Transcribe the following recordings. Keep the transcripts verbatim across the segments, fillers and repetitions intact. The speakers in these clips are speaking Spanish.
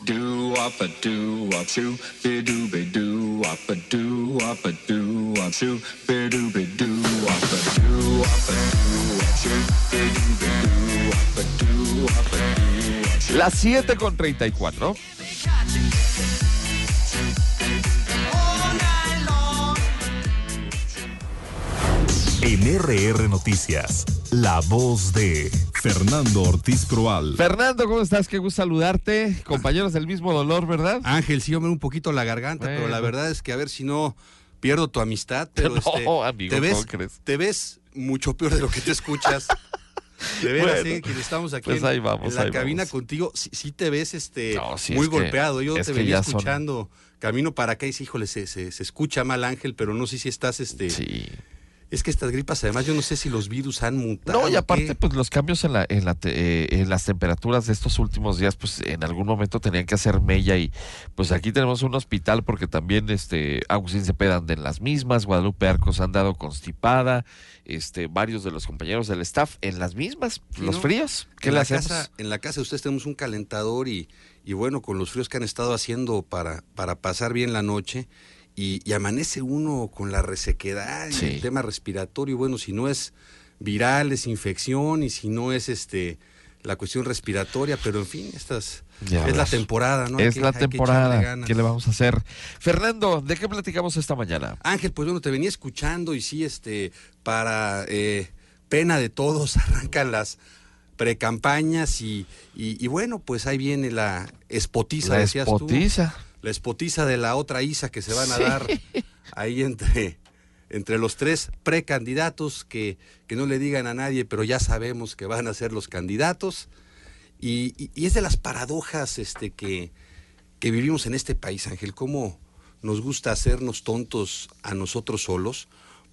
Do up a do up shoo, be do be do up a do up a do up shoo, be do be do up a do up a do up shoo, be do be do up a do up a do up shoo. Las siete con treinta y cuatro. En R R Noticias, la voz de Fernando Ortiz Proal. Fernando, ¿cómo estás? Qué gusto saludarte. Compañeros del mismo dolor, ¿verdad? Ángel, sí, hombre, un poquito la garganta, bueno. Pero la verdad es que a ver si no pierdo tu amistad, pero no, este, amigo, te ves, ¿cómo crees? Te ves mucho peor de lo que te escuchas. De veras, bueno, eh, que estamos aquí pues ahí vamos, en la ahí cabina vamos. contigo, sí, sí te ves este no, sí, muy es golpeado. Que, Yo te que venía escuchando son... camino para acá y sí, híjole, se, se, se escucha mal, Ángel, pero no sé si estás este. Sí. Es que estas gripas, además, yo no sé si los virus han mutado. No, y aparte, pues los cambios en, la, en, la te, eh, en las temperaturas de estos últimos días, pues en algún momento tenían que hacer mella y pues aquí tenemos un hospital porque también este Agustín Cepeda anda en las mismas, Guadalupe Arcos ha andado constipada, este varios de los compañeros del staff en las mismas, sí, los ¿no? fríos. ¿Qué en le la hacemos? Casa, en la casa de ustedes tenemos un calentador y, y bueno, con los fríos que han estado haciendo para, para pasar bien la noche. Y, y amanece uno con la resequedad y sí. el tema respiratorio, bueno, si no es viral, es infección, y si no es este la cuestión respiratoria, pero en fin, estas ya es ves. la temporada, ¿no? Es que, la temporada, que ¿qué le vamos a hacer? Fernando, ¿de qué platicamos esta mañana? Ángel, pues bueno, te venía escuchando y sí, este, para eh, pena de todos, arrancan las precampañas y, y, y bueno, pues ahí viene la espotiza, la decías espotiza. tú. La espotiza de la otra Isa que se van a sí. dar ahí entre, entre los tres precandidatos que, que no le digan a nadie, pero ya sabemos que van a ser los candidatos. Y, y, y es de las paradojas este, que, que vivimos en este país, Ángel, cómo nos gusta hacernos tontos a nosotros solos,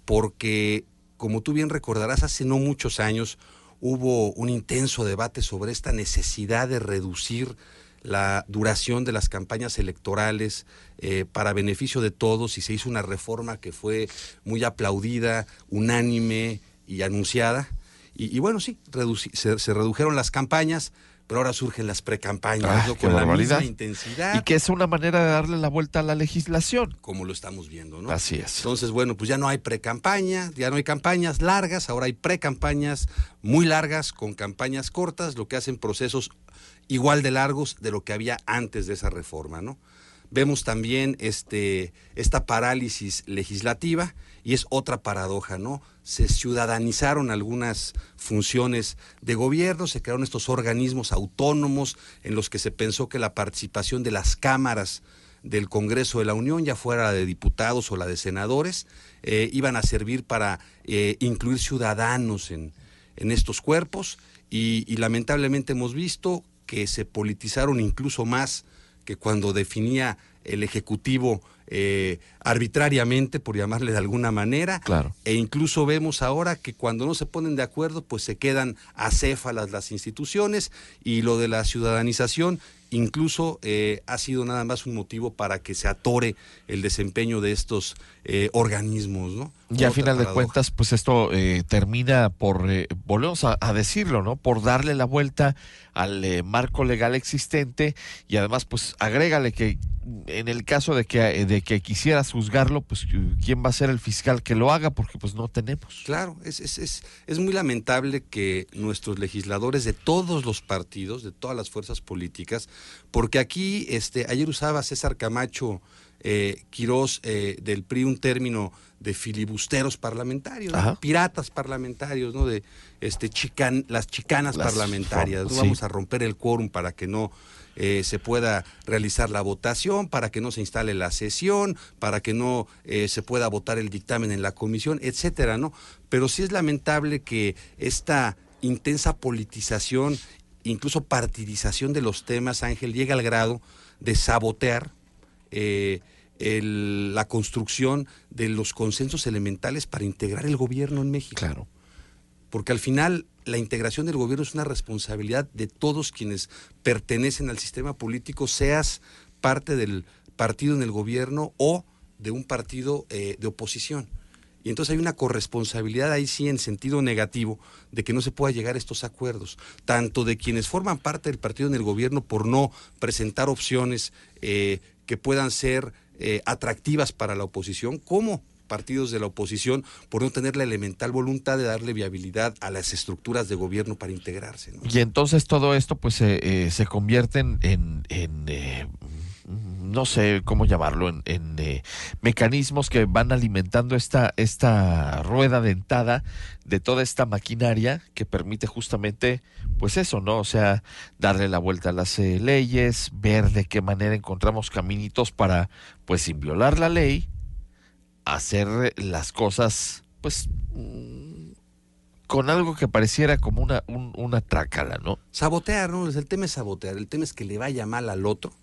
porque como tú bien recordarás, hace no muchos años hubo un intenso debate sobre esta necesidad de reducir la duración de las campañas electorales eh, para beneficio de todos, y se hizo una reforma que fue muy aplaudida, unánime y anunciada, y, y bueno, sí, reduci- se, se redujeron las campañas, pero ahora surgen las precampañas, ah, ¿no? Con la misma intensidad. Y que es una manera de darle la vuelta a la legislación. Como lo estamos viendo, ¿no? Así es. Entonces, bueno, pues ya no hay precampaña, ya no hay campañas largas, ahora hay precampañas muy largas con campañas cortas, lo que hacen procesos igual de largos de lo que había antes de esa reforma, ¿no? Vemos también este, esta parálisis legislativa y es otra paradoja, ¿no? Se ciudadanizaron algunas funciones de gobierno, se crearon estos organismos autónomos en los que se pensó que la participación de las cámaras del Congreso de la Unión, ya fuera la de diputados o la de senadores, eh, iban a servir para eh, incluir ciudadanos en, en estos cuerpos y, y lamentablemente hemos visto que se politizaron incluso más que cuando definía el Ejecutivo eh, arbitrariamente, por llamarle de alguna manera, claro. E incluso vemos ahora que cuando no se ponen de acuerdo, pues se quedan acéfalas las instituciones, y lo de la ciudadanización incluso eh, ha sido nada más un motivo para que se atore el desempeño de estos eh, organismos, ¿no? Y a final de cuentas, pues esto eh, termina por, eh, volvemos a, a decirlo, ¿no? Por darle la vuelta al eh, marco legal existente, y además, pues agrégale que en el caso de que de que quisieras juzgarlo, pues ¿quién va a ser el fiscal que lo haga? Porque pues no tenemos. Claro, es, es, es, es muy lamentable que nuestros legisladores de todos los partidos, de todas las fuerzas políticas, porque aquí, este, ayer usaba César Camacho eh, Quirós eh, del P R I un término de filibusteros parlamentarios, ¿no? Piratas parlamentarios, ¿no? De este chican, las chicanas las parlamentarias, ¿no? Sí. Vamos a romper el quórum para que no eh, se pueda realizar la votación, para que no se instale la sesión, para que no eh, se pueda votar el dictamen en la comisión, etcétera, ¿no? Pero sí es lamentable que esta intensa politización, incluso partidización de los temas, Ángel, llega al grado de sabotear eh, el, la construcción de los consensos elementales para integrar el gobierno en México. Claro. Porque al final la integración del gobierno es una responsabilidad de todos quienes pertenecen al sistema político, seas parte del partido en el gobierno o de un partido eh, de oposición. Y entonces hay una corresponsabilidad ahí sí en sentido negativo de que no se pueda llegar a estos acuerdos, tanto de quienes forman parte del partido en el gobierno por no presentar opciones eh, que puedan ser eh, atractivas para la oposición, como partidos de la oposición por no tener la elemental voluntad de darle viabilidad a las estructuras de gobierno para integrarse, ¿no? Y entonces todo esto pues eh, eh, se convierte en, en, en eh, no sé cómo llamarlo, en, en eh, mecanismos que van alimentando esta, esta rueda dentada de toda esta maquinaria que permite justamente, pues eso, ¿no? O sea, darle la vuelta a las eh, leyes, ver de qué manera encontramos caminitos para, pues sin violar la ley, hacer las cosas, pues, mmm, con algo que pareciera como una, un, una trácala, ¿no? Sabotear, ¿no? El tema es sabotear, el tema es que le vaya mal al otro,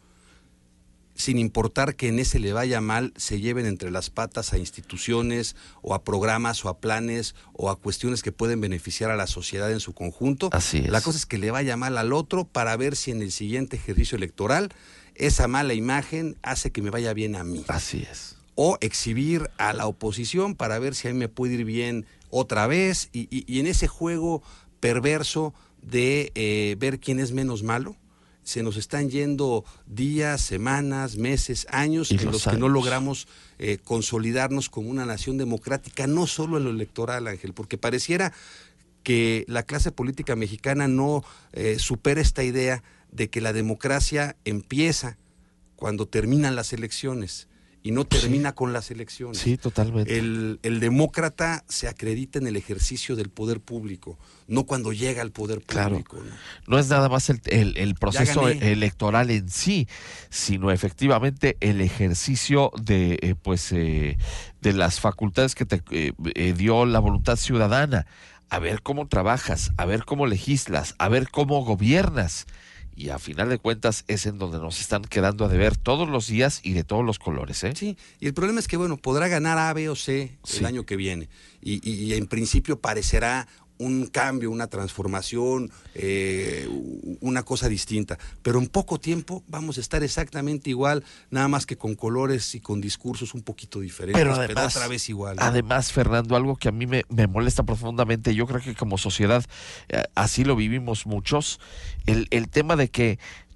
sin importar que en ese le vaya mal, se lleven entre las patas a instituciones o a programas o a planes o a cuestiones que pueden beneficiar a la sociedad en su conjunto. Así es. La cosa es que le vaya mal al otro para ver si en el siguiente ejercicio electoral esa mala imagen hace que me vaya bien a mí. Así es. O exhibir a la oposición para ver si a mí me puede ir bien otra vez. Y, y, y en ese juego perverso de eh, ver quién es menos malo, se nos están yendo días, semanas, meses, años Y en los los que años. no logramos eh, consolidarnos como una nación democrática, no solo en lo electoral, Ángel, porque pareciera que la clase política mexicana no eh, supera esta idea de que la democracia empieza cuando terminan las elecciones y no termina Sí. con las elecciones. Sí, totalmente. El, el demócrata se acredita en el ejercicio del poder público, no cuando llega al poder Claro. público, ¿no? No es nada más el, el, el proceso gané. electoral en sí, sino efectivamente el ejercicio de eh, pues eh, de las facultades que te eh, eh, dio la voluntad ciudadana, a ver cómo trabajas, a ver cómo legislas, a ver cómo gobiernas. Y a final de cuentas es en donde nos están quedando a deber todos los días y de todos los colores, ¿eh? Sí, y el problema es que, bueno, podrá ganar A, B o C Sí. el año que viene. Y, y, y en principio parecerá un cambio, una transformación, eh, una cosa distinta. Pero en poco tiempo vamos a estar exactamente igual, nada más que con colores y con discursos un poquito diferentes, Pero pero, además, otra vez igual, ¿no? además, Fernando, algo que a mí me, me molesta profundamente, yo creo que como sociedad eh, así lo vivimos muchos, el, el tema de que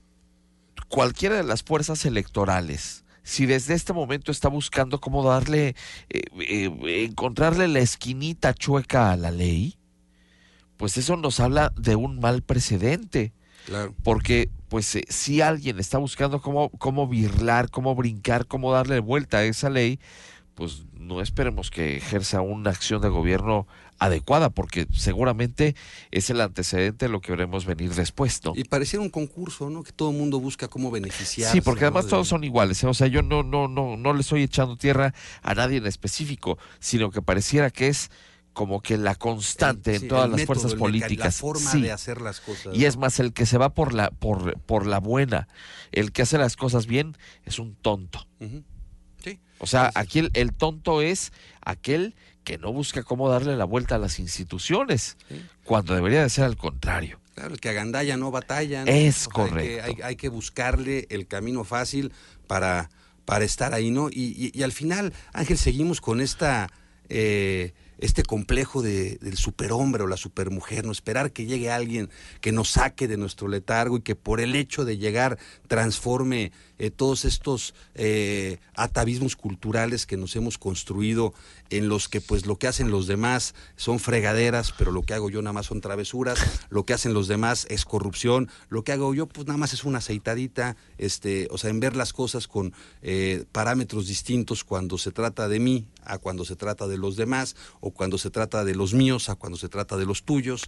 cualquiera de las fuerzas electorales, si desde este momento está buscando cómo darle, eh, eh, encontrarle la esquinita chueca a la ley, pues eso nos habla de un mal precedente. Claro. Porque, pues, eh, si alguien está buscando cómo, cómo birlar, cómo brincar, cómo darle vuelta a esa ley, pues no esperemos que ejerza una acción de gobierno adecuada, porque seguramente es el antecedente de lo que veremos venir después, ¿no? Y pareciera un concurso, ¿no? Que todo el mundo busca cómo beneficiarse. Sí, porque además ¿no? de... todos son iguales, ¿eh? O sea, yo no, no, no, no le estoy echando tierra a nadie en específico, sino que pareciera que es como que la constante el, en sí, todas el las método, fuerzas el meca- políticas. La forma Sí. de hacer las cosas. Y es más, el que se va por la, por, por la buena, el que hace las cosas bien, es un tonto. Uh-huh. Sí. O sea, Sí, sí. aquí el, el tonto es aquel que no busca cómo darle la vuelta a las instituciones, Sí. cuando debería de ser al contrario. Claro, el que agandalla no batalla, ¿no? Es O sea, correcto. Hay que, hay, hay que buscarle el camino fácil para, para estar ahí, ¿no? Y, y, y al final, Ángel, seguimos con esta eh, este complejo de, del superhombre o la supermujer, ¿no? Esperar que llegue alguien que nos saque de nuestro letargo y que por el hecho de llegar transforme eh, todos estos eh, atavismos culturales que nos hemos construido, en los que pues lo que hacen los demás son fregaderas, pero lo que hago yo nada más son travesuras, lo que hacen los demás es corrupción, lo que hago yo pues nada más es una aceitadita, este, o sea, en ver las cosas con eh, parámetros distintos cuando se trata de mí a cuando se trata de los demás, o cuando se trata de los míos a cuando se trata de los tuyos,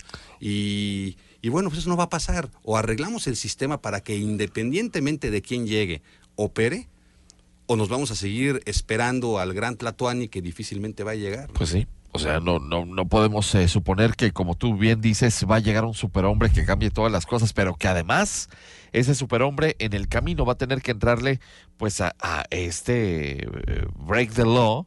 y, y bueno, pues eso no va a pasar. O arreglamos el sistema para que independientemente de quién llegue, opere, o nos vamos a seguir esperando al gran Tlatoani que difícilmente va a llegar, ¿no? Pues sí. O sea, no, no, no podemos eh, suponer que, como tú bien dices, va a llegar un superhombre que cambie todas las cosas, pero que además ese superhombre en el camino va a tener que entrarle pues a, a este eh, break the law,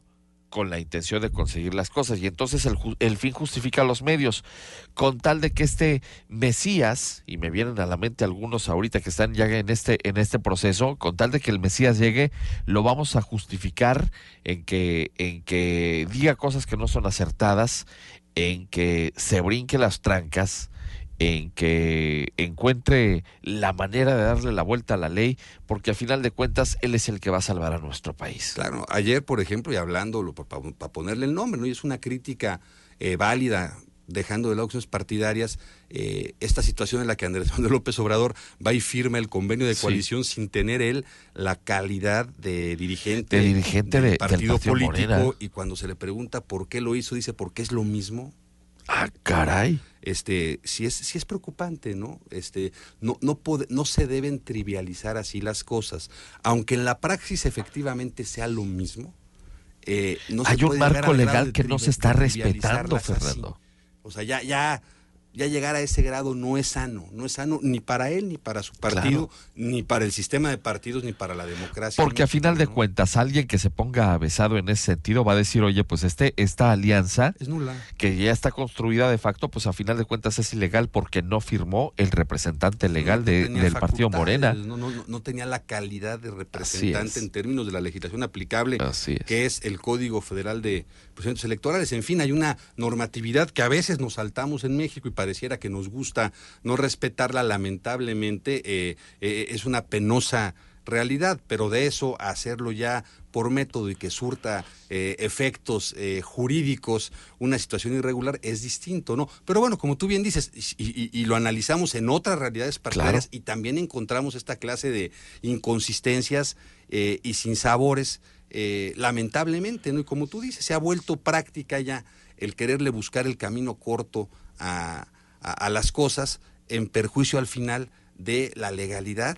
con la intención de conseguir las cosas, y entonces el, el fin justifica los medios, con tal de que este Mesías, y me vienen a la mente algunos ahorita que están ya en este, en este proceso, con tal de que el Mesías llegue, lo vamos a justificar en que, en que diga cosas que no son acertadas, en que se brinque las trancas, en que encuentre la manera de darle la vuelta a la ley, porque a final de cuentas él es el que va a salvar a nuestro país. Claro, ayer, por ejemplo, y hablando, para pa, pa ponerle el nombre, ¿no? Y es una crítica eh, válida, dejando de lado acciones partidarias, eh, esta situación en la que Andrés Manuel López Obrador va y firma el convenio de coalición sí. sin tener él la calidad de dirigente, de dirigente del de, partido, del partido político, Morena. Y cuando se le pregunta por qué lo hizo, dice, porque es lo mismo. Ah, caray. Este, sí es, sí es preocupante, ¿no? Este, no, no, pode, no se deben trivializar así las cosas, aunque en la praxis efectivamente sea lo mismo. Eh, no Hay se un marco legal que no se está respetando, así. Fernando. O sea, ya, ya, ya llegar a ese grado no es sano, no es sano ni para él, ni para su partido, claro. ni para el sistema de partidos, ni para la democracia. Porque a final de ¿no? cuentas, alguien que se ponga avesado en ese sentido va a decir, oye, pues este esta alianza, es nula, que ya está construida de facto, pues a final de cuentas es ilegal porque no firmó el representante legal no, de, del partido Morena. No, no, no tenía la calidad de representante en términos de la legislación aplicable, Así es. que es el Código Federal de Procedimientos Electorales. En fin, hay una normatividad que a veces nos saltamos en México y pareciera que nos gusta no respetarla, lamentablemente eh, eh, es una penosa realidad, pero de eso a hacerlo ya por método y que surta eh, efectos eh, jurídicos una situación irregular es distinto, ¿no? Pero bueno, como tú bien dices, y, y, y lo analizamos en otras realidades partidarias, claro. Y también encontramos esta clase de inconsistencias eh, y sinsabores, eh, lamentablemente, ¿no? Y como tú dices, se ha vuelto práctica ya el quererle buscar el camino corto a A, a las cosas en perjuicio al final de la legalidad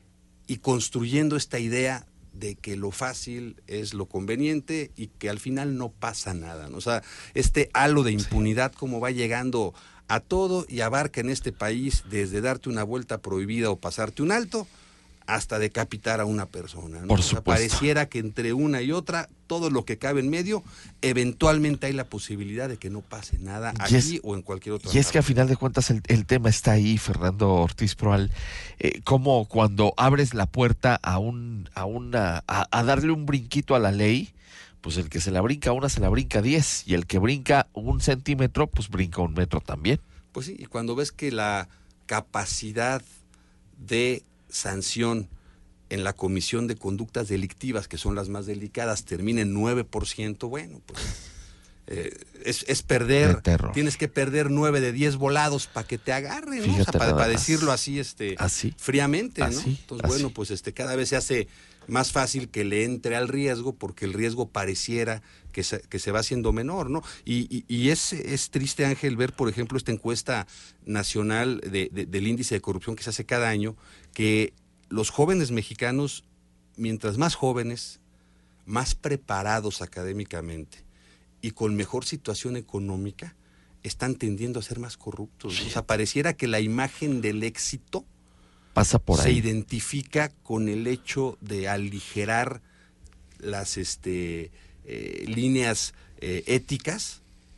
y construyendo esta idea de que lo fácil es lo conveniente y que al final no pasa nada, ¿no? O sea, este halo de impunidad como va llegando a todo y abarca en este país desde darte una vuelta prohibida o pasarte un alto hasta decapitar a una persona, ¿no? Por o sea, supuesto. Pareciera que entre una y otra, todo lo que cabe en medio, eventualmente hay la posibilidad de que no pase nada y aquí es, o en cualquier otro Y es que a final de cuentas el, el tema está ahí, Fernando Ortiz Proal, eh, como cuando abres la puerta a un a una a, a darle un brinquito a la ley, pues el que se la brinca una se la brinca diez, y el que brinca un centímetro, pues brinca un metro también. Pues sí, y cuando ves que la capacidad de sanción en la comisión de conductas delictivas, que son las más delicadas, termina en nueve por ciento, bueno, pues eh, es, es perder, tienes que perder nueve de diez volados para que te agarren, ¿no? O sea, para, para decirlo así, este, ¿Así? fríamente, ¿no? ¿Así? Entonces, ¿Así? bueno, pues este, cada vez se hace más fácil que le entre al riesgo, porque el riesgo pareciera que se, que se va haciendo menor, ¿no? Y, y, y es, es triste, Ángel, ver, por ejemplo, esta encuesta nacional de, de, del índice de corrupción que se hace cada año, que los jóvenes mexicanos, mientras más jóvenes, más preparados académicamente y con mejor situación económica, están tendiendo a ser más corruptos. Sí. O sea, pareciera que la imagen del éxito pasa por se ahí. identifica con el hecho de aligerar las este, eh, líneas eh, éticas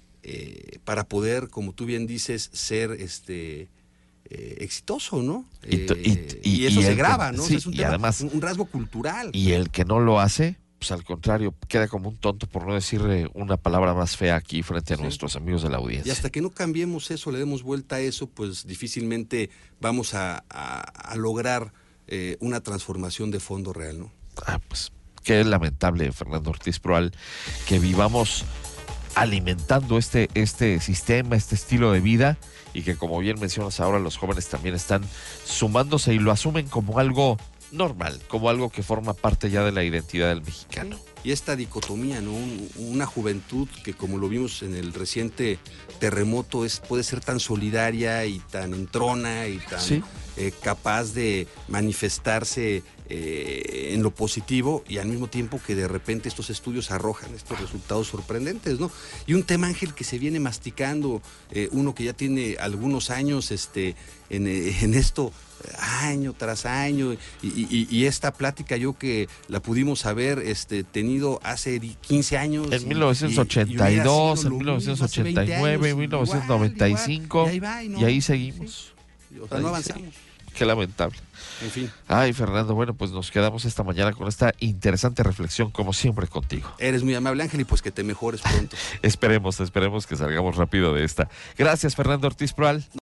eh, para poder, como tú bien dices, ser este eh, exitoso, ¿no? Y, eh, y, y, y eso y se el, graba, ¿no? Sí, o sea, es un, y tema, además, un, un rasgo cultural. Y el que no lo hace, pues al contrario, queda como un tonto, por no decir una palabra más fea aquí frente a sí. nuestros amigos de la audiencia. Y hasta que no cambiemos eso, le demos vuelta a eso, pues difícilmente vamos a, a, a lograr eh, una transformación de fondo real, ¿no? Ah, pues qué lamentable, Fernando Ortiz Proal, que vivamos alimentando este, este sistema, este estilo de vida, y que, como bien mencionas ahora, los jóvenes también están sumándose y lo asumen como algo normal, como algo que forma parte ya de la identidad del mexicano. Y esta dicotomía, ¿no? Un, una juventud que, como lo vimos en el reciente terremoto, es puede ser tan solidaria y tan entrona y tan ¿sí? eh, capaz de manifestarse eh, en lo positivo, y al mismo tiempo que de repente estos estudios arrojan estos resultados sorprendentes, ¿no? Y un tema, Ángel, que se viene masticando, eh, uno que ya tiene algunos años este, en, en esto, año tras año, y, y, y esta plática yo que la pudimos haber este, tenido tenido hace quince años. En y- mil novecientos ochenta y dos, en mil novecientos ochenta y nueve, en mil novecientos noventa y cinco, y, ahí, y ahí seguimos. Sí. O sea, Ahí no avanzamos. Qué lamentable. En fin, Ay, Fernando, bueno, pues nos quedamos esta mañana con esta interesante reflexión, como siempre, contigo. eres muy amable, Ángel, y pues que te mejores pronto. Esperemos, esperemos que salgamos rápido de esta. Gracias, Fernando Ortiz Proal.